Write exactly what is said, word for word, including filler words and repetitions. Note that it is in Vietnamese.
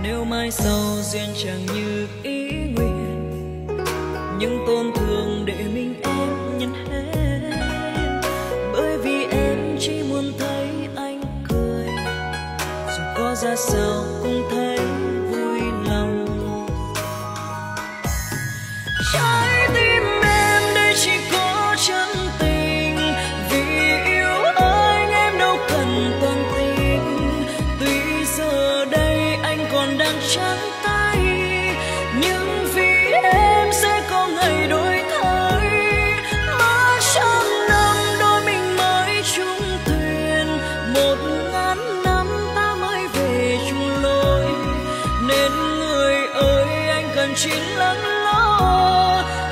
Nếu mai sau duyên chẳng như ý nguyện, những tổn thương để mình em nhận hết. Bởi vì em chỉ muốn thấy anh cười, dù có ra sao cũng thấy vui lòng. Trái tim em đây chỉ có chân tình, vì yêu anh em đâu cần toàn tình. Tuy giờ đây anh còn đang trắng tay, nhưng vì em sẽ có ngày đổi thay. Mà trăm năm đôi mình mới chung thuyền, một ngàn năm ta mới về chung lối. Nên người ơi anh cần chỉ lắng lo,